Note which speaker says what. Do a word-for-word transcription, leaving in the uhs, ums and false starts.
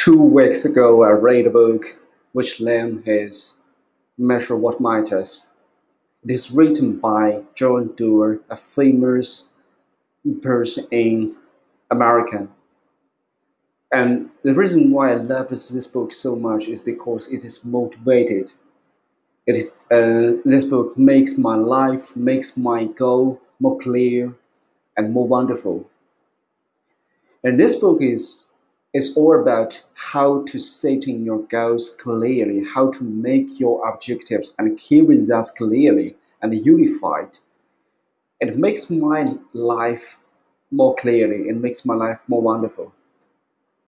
Speaker 1: Two weeks ago, I read a book which name is Measure What Matters. It is written by John Doerr, a famous person in America. And the reason why I love this, this book so much is because it is motivated. It is uh, this book makes my life, makes my goal more clear and more wonderful. And this book is is all about how to setting your goals clearly, how to make your objectives and key results clearly and unified. It makes my life more clearly. It makes my life more wonderful.